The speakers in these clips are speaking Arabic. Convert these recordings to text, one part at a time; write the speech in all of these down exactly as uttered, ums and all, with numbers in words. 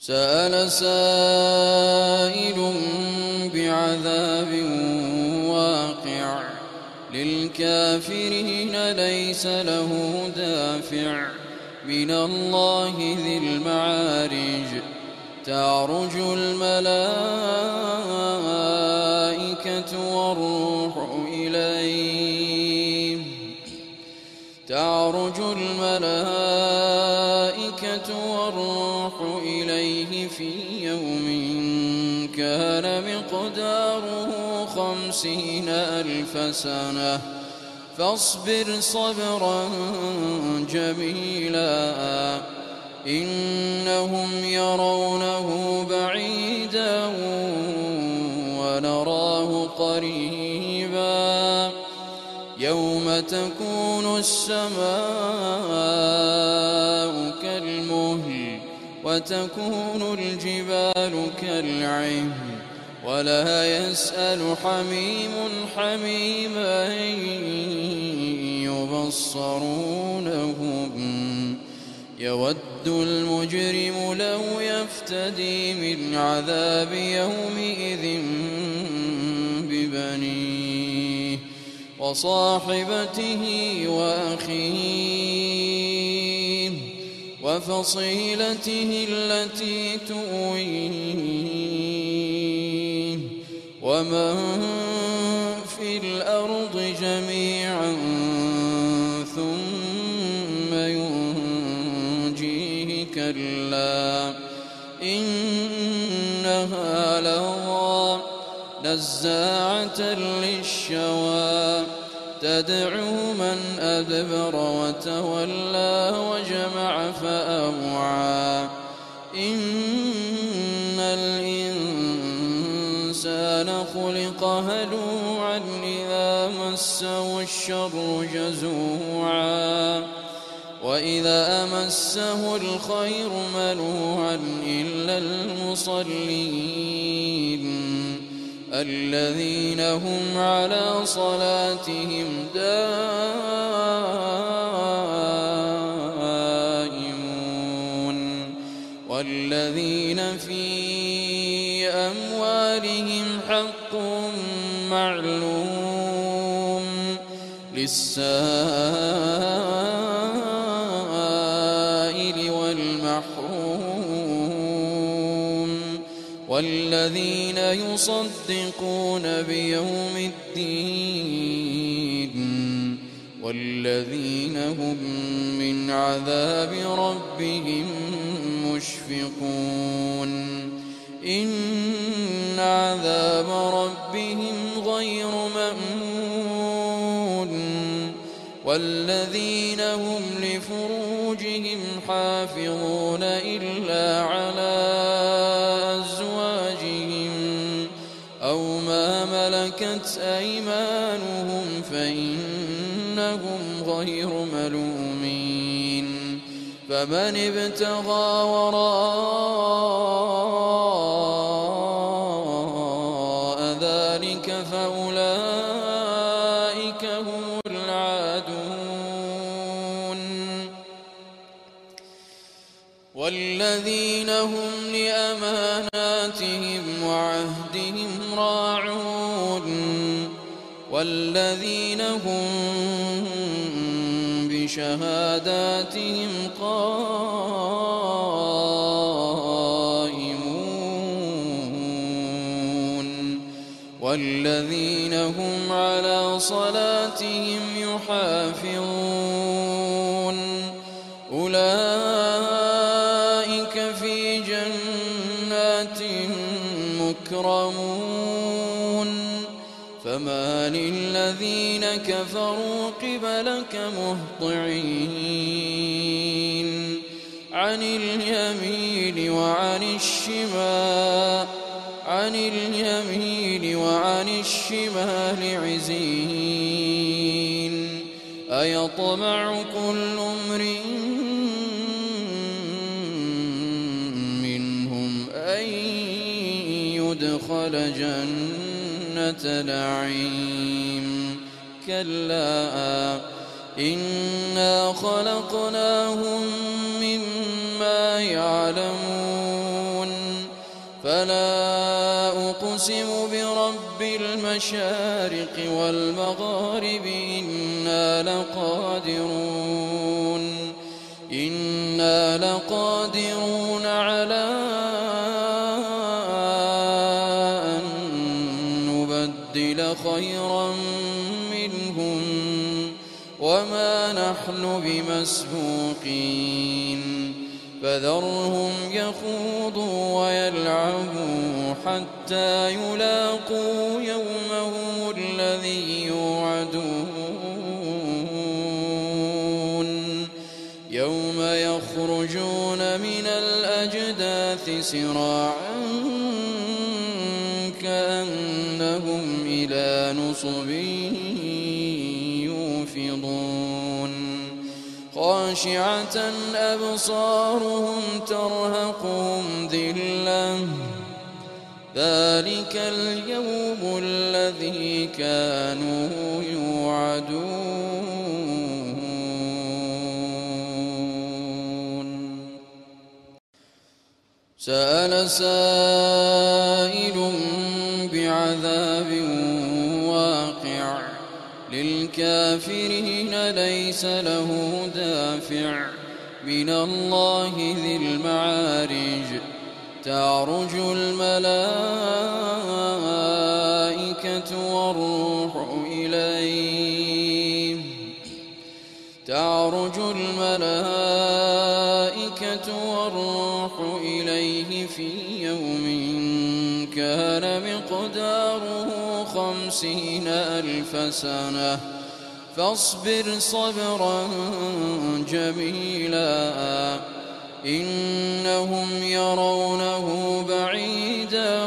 سأل سائل بعذاب واقع للكافرين ليس له دافع من الله ذي المعارج تعرج الملائكة والروح إليه تعرج الملائكة والروح إليه في يوم كان مقداره خمسين ألف سنة فاصبر صبرا جميلا إنهم يرونه بعيدا ونراه قريبا يوم تكون السماء كالمهل وتكون الجبال كالعهن ولا يسأل حميم حميما يبصرونهم يود المجرم لو يفتدي من عذاب يومئذ ببنيه وصاحبته وأخيه وفصيلته التي تؤويه ومن في الأرض جميعا ثم ينجيه كلا إنها لظى نزاعة للشوى تدعو من أدبر وتولى وجمع فأوعى إن الإنسان خلق هلوعا إذا مسه الشر جزوعا وإذا مسه الخير منوعا إلا المصلين الذين هم على صلاتهم دائمون والذين في أموالهم حق معلوم للسائل والمحروم والذين يصدقون بيوم الدين والذين هم من عذاب ربهم مشفقون إن عذاب ربهم غير مأمون والذين هم لفروجهم حافظون إلا على أو ما ملكت أيمانهم فإنهم غير ملومين فمن ابتغى وراء ذلك فأولئك هم العادون والذين هم لأماناتهم وعهدهم راعون والذين هم بشهاداتهم قائمون والذين هم على صلاتهم يحافظون أولئك في جنات مكرمون فما للذين كفروا قبلك مهطعين عن اليمين وعن الشمال عن اليمين وعن الشمال عزين أيطمع كل امرئ منهم أن يدخل جنة نعيم كلا إنا خلقناهم مما يعلمون فلا أقسم برب المشارق والمغارب إنا لقادرون إنا لقادرون على أن نبدل خيرا منهم وما نحن بمسبوقين فذرهم يخوضوا ويلعبوا حتى يلاقوا يومهم الذي يوعدون يوم يخرجون من الأجداث سراعا كأنهم إلى نصب يوفضون خاشعة أبصارهم ترهقهم ذلة ذلك اليوم الذي كانوا يوعدون سأل سائل بعذاب واقع للكافرين ليس له دافع من الله ذي المعارج تعرج الملائكة والروح إليه تعرج الملائكة والروح إليه في يوم كان مقداره خمسين ألف سنة فاصبر صبرا جميلا إنهم يرونه بعيدا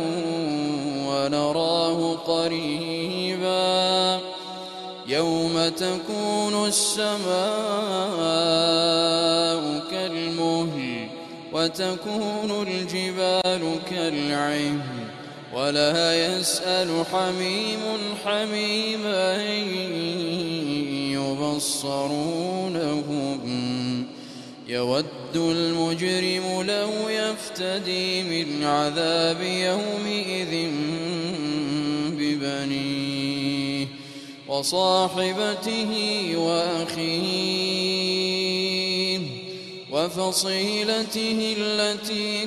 ونراه قريبا يوم تكون السماء كالمهل وتكون الجبال كالعهن ولا يسأل حميم حميما يبصرونهم يود المجرم لو يفتدي من عذاب يومئذ ببنيه وصاحبته وأخيه وفصيلته التي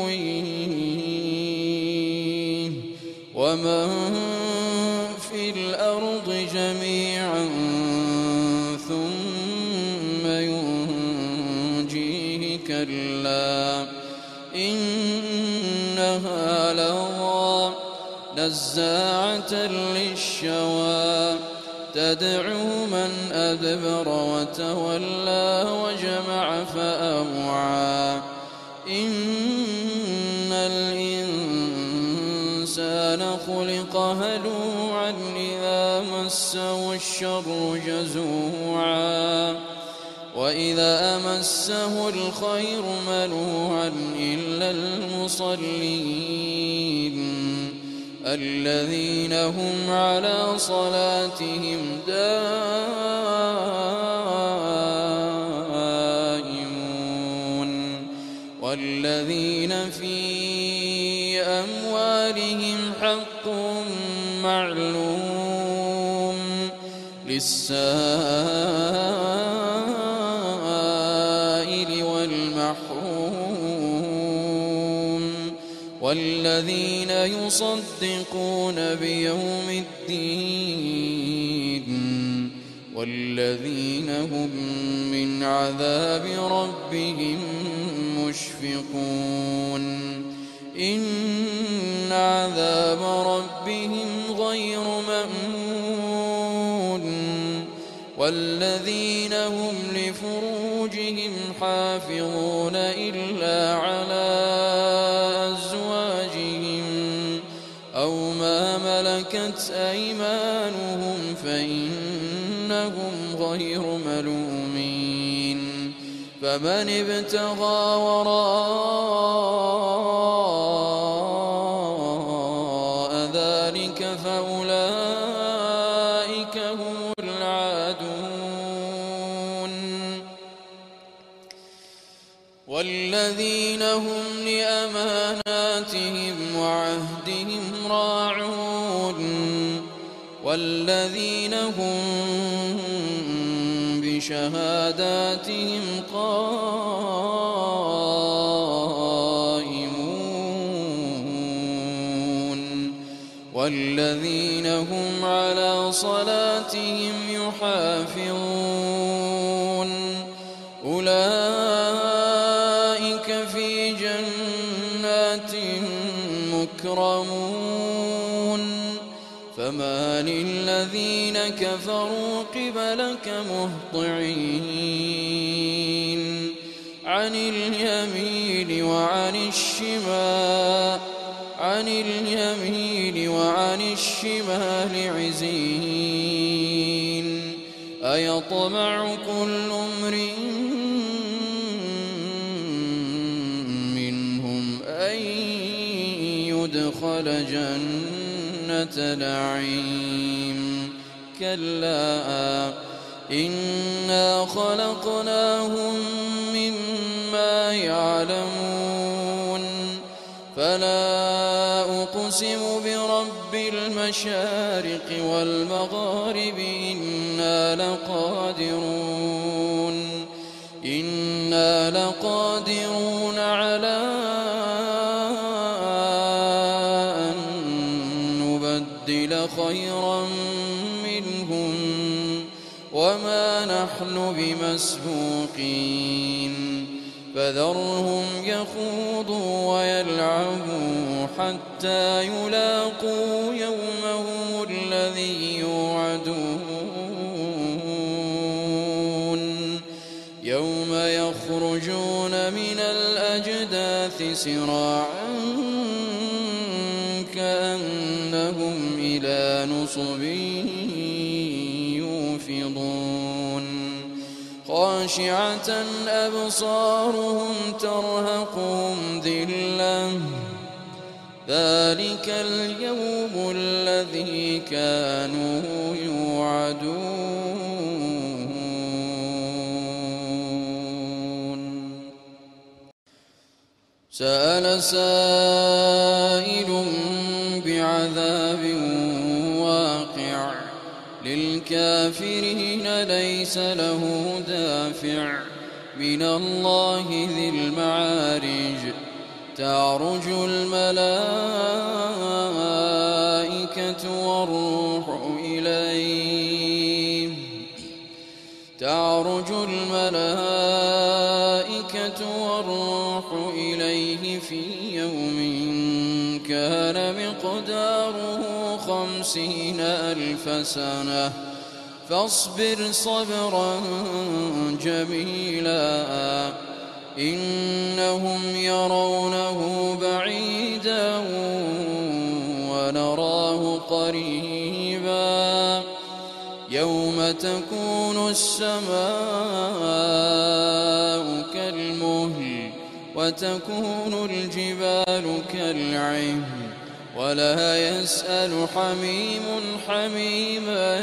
تؤويه ومن في الأرض جميعا ثم ينجيه كلا إنها لظى نزاعة للشوى تدعو من أدبر وتولى وجمع فأوعى إن الإنسان خلق هلوعا إذا مسه الشر جزوعا وإذا مسه الخير منوعا إلا المصلين الذين هم على صلاتهم دائمون والذين في أموالهم حق معلوم للسائل والمحروم والذين يصدقون بيوم الدين والذين هم من عذاب ربهم مشفقون إن عذاب ربهم غير مأمون والذين هم لفروجهم حافظون إلا على أو ما ملكت أيمانهم فإنهم غير ملومين فمن ابتغى وراء ذلك فأولئك هم العادون والذين والذين هم لأماناتهم وعهدهم راعون والذين هم بشهاداتهم قائمون والذين هم على صلاتهم يحافظون أولئك في جنات مكرمون فما للذين كفروا قبلك مهطعين عن اليمين وعن الشمال عن اليمين وعن الشمال عزين أيطمع كل امرئ منهم أن يدخل جنة نعيم كلا إنا خلقناهم مما يعلمون فلا أقسم برب المشارق والمغارب إنا لقادرون إنا لقادرون على أن نبدل خيرا منهم وما نحن بمسبوقين فذرهم يخوضوا ويلعبوا حتى يلاقوا يومهم الذي يوعدون يوم يخرجون من الأجداث سراعا كأنهم إلى نصب يوفضون خاشعة أبصارهم ترهقهم ذلة ذلك اليوم الذي كانوا يوعدون سأل سائل بعذاب واقع للكافرين ليس له دافع من الله ذي المعارج تعرج الملائكة والروح إليه تعرج الملائكة والروح إليه في يوم كان مقداره خمسين ألف سنة فاصبر صبرا جميلا إنهم يرونه بعيدا ونراه قريبا يوم تكون السماء كالمهل وتكون الجبال كالعهن ولا يسأل حميم حميما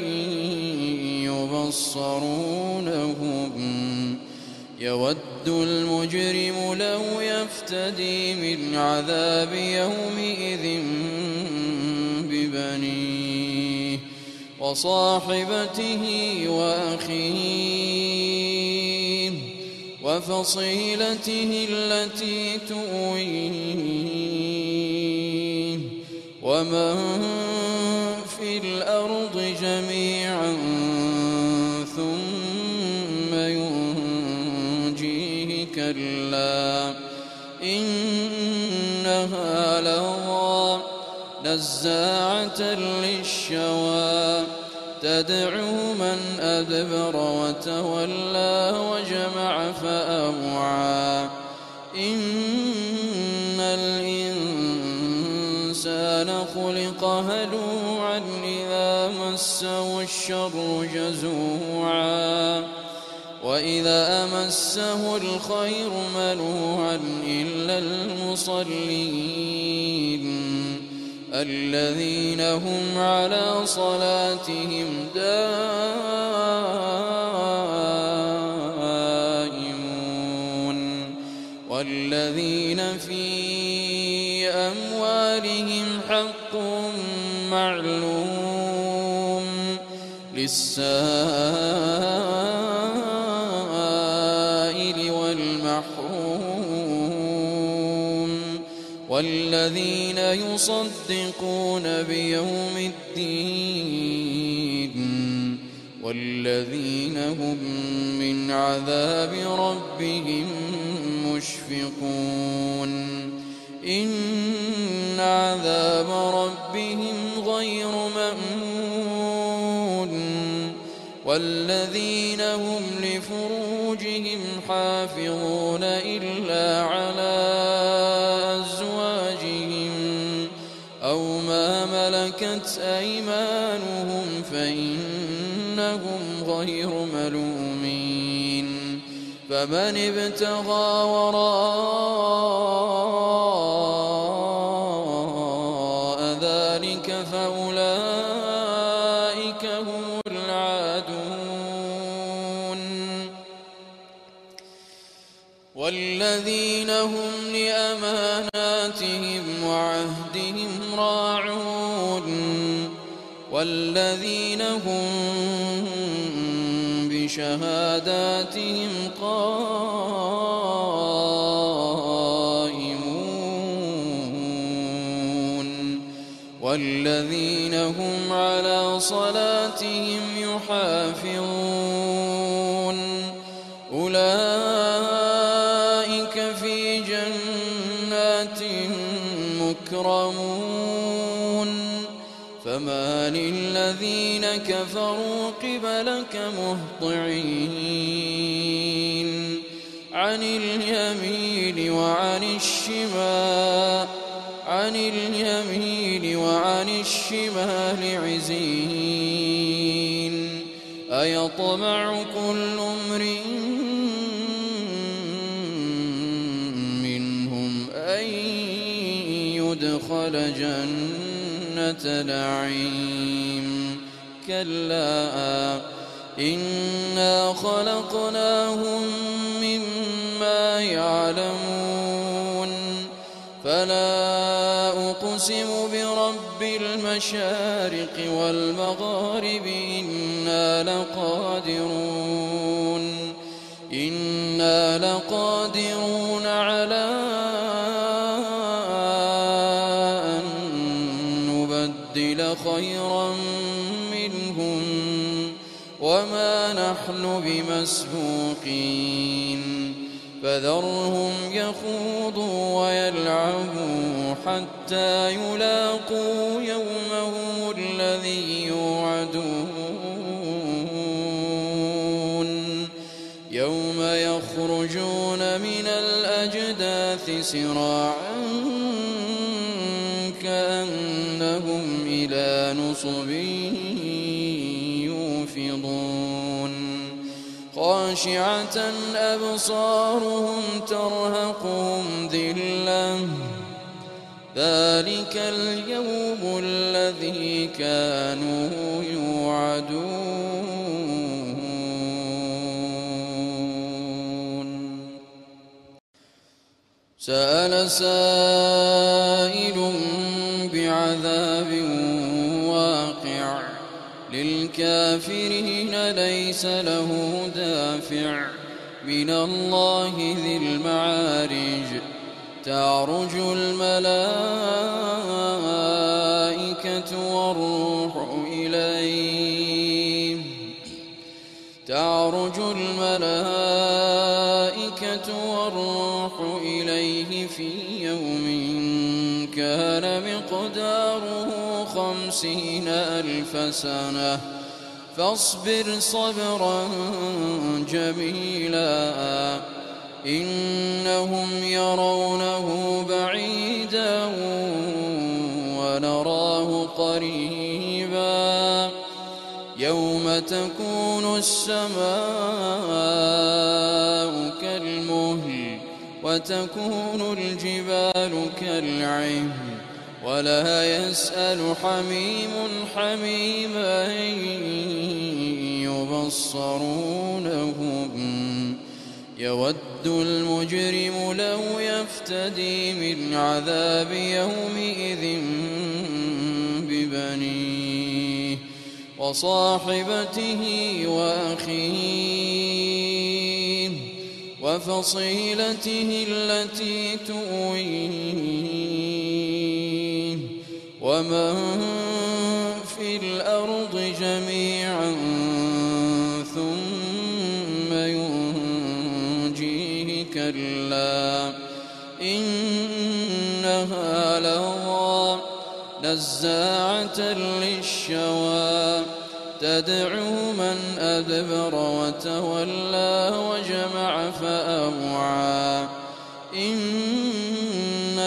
يبصرونهم يود المجرم لو يفتدي من عذاب يومئذ ببنيه وصاحبته وأخيه وفصيلته التي تؤويه ومن في الأرض جميعا ثم ينجيه كلا إنها لظى نزاعة للشوى تدعو من أدبر وتولى وجمع فأوعى إن الإنسان خلق هلوعا إذا مسه الشر جزوعا وإذا أمسه الخير منوعا إلا المصلين الذين هم على صلاتهم دائمون والذين في أموالهم حق معلوم للسائل والمحروم والذين يصدقون بيوم الدين والذين هم من عذاب ربهم مشفقون إن عذاب ربهم غير مأمون والذين هم لفروجهم حافظون إلا على أزواجهم أو ما ملكت أيمانهم فإنهم غير ملومين فمن ابتغى وراء ذلك فأولئك هم العادون والذين هم لأماناتهم وعهدهم راعون والذين هم بشهاداتهم قائمون والذين هم على صلاتهم يحافظون أولئك في جنات مكرمون فما للذين كفروا قبلك مهطعين عن اليمين وعن الشمال عن اليمين وعن الشمال عزين أيطمع كل امرئ منهم أن يدخل جنة نعيم كلا إنا خلقناهم مما يعلمون فلا أقسم برب المشارق والمغارب إنا لقادرون إنا لقادرون على أن نبدل خيرا منهم وما نحن بمسبوقين فذرهم يخوضوا ويلعبوا حتى يلاقوا يومهم الذي يوعدون يوم يخرجون من الأجداث سراعا كأنهم إلى نصب يوفضون خاشعة أبصارهم ترهقهم ذلة ذلك اليوم الذي كانوا يوعدون سأل سائل بعذاب واقع للكافرين ليس له دافع من الله ذي المعارج تعرج الملائكة والروح إليه تعرج الملائكة والروح إليه في يوم كان مقداره خمسين ألف سنة فاصبر صبرا جميلا إنهم يرونه بعيدا ونراه قريبا يوم تكون السماء كالمهل وتكون الجبال كالعهن ولا يسأل حميم حميما يبصرونهم يود المجرم لو يفتدي من عذاب يومئذ ببنيه وصاحبته وأخيه وفصيلته التي تؤويه ومن في الأرض جميعا ثم ينجيه كلا إنها لظى نزاعة للشوى تدعو من أدبر وتولى وجمع فأوعى إن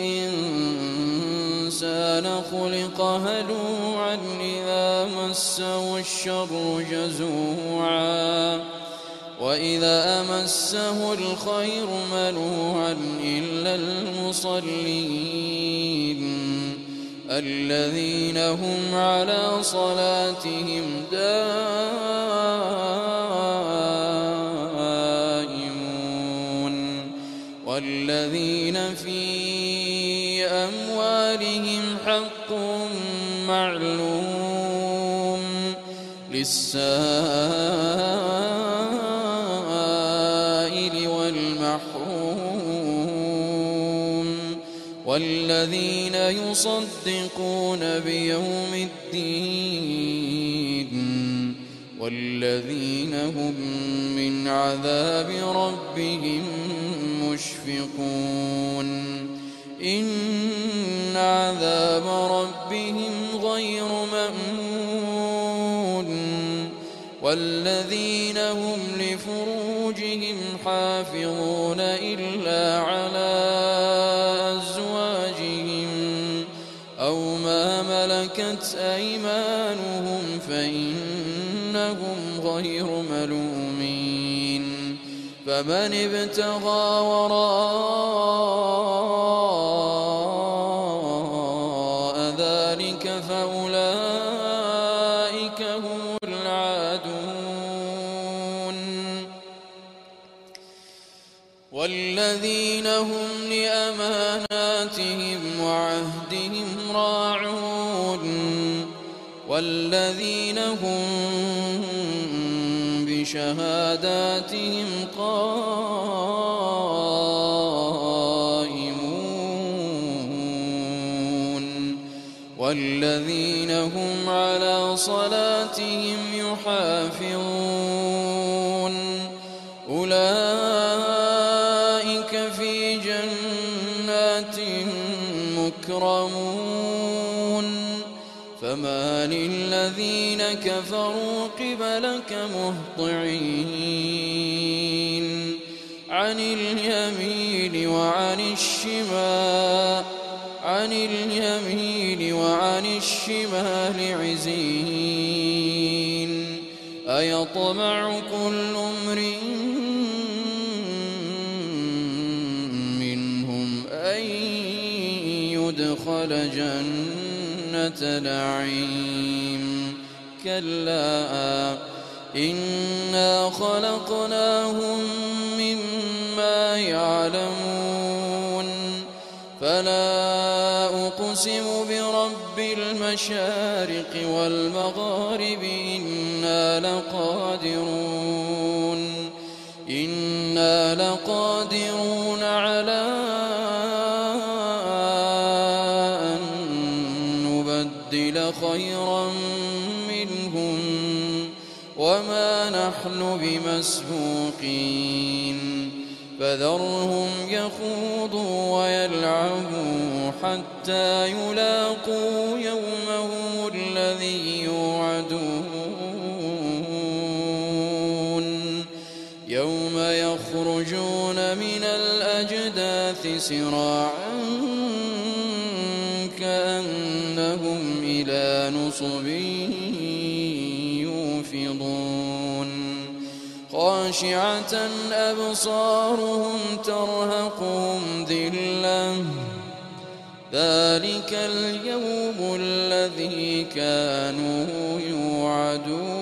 الإنسان خلق هلوعا إذا مسه الشر جزوعا وإذا مسه الخير منوعا إلا المصلين الذين هم على صلاتهم دائمون والذين في أموالهم حق معلوم للسائل والمحروم والذين يصدقون بيوم الدين والذين هم من عذاب ربهم مشفقون إن عذاب ربهم غير مأمون والذين هم لفروجهم حافظون إلا على أو ما ملكت أيمانهم فإنهم غير ملومين فمن ابتغى وراء ذلك فأولئك هم العادون والذين هم لأماناتهم وعهدهم راعون والذين هم بشهاداتهم قائمون والذين هم على صلاتهم يحافظون أولئك في جنات مكرمون فما للذين كفروا قبلك مهطعين عن اليمين وعن الشمال عن اليمين وعن الشمال عزين أيطمع كل امرئ منهم أن يدخل جنة نعيم كلا إنا خلقناهم مما يعلمون فلا أقسم برب المشارق والمغارب إنا لقادرون إنا لقادرون على أن نبدل خيرا منهم وما نحن بمسبوقين فذرهم يخوضوا ويلعبوا حتى يلاقوا يومهم الذي يوعدون يوم يخرجون من الأجداث سراعا كأنهم إلى نصب يوفضون خاشعة أبصارهم ترهقهم ذلة ذلك اليوم الذي كانوا يوعدون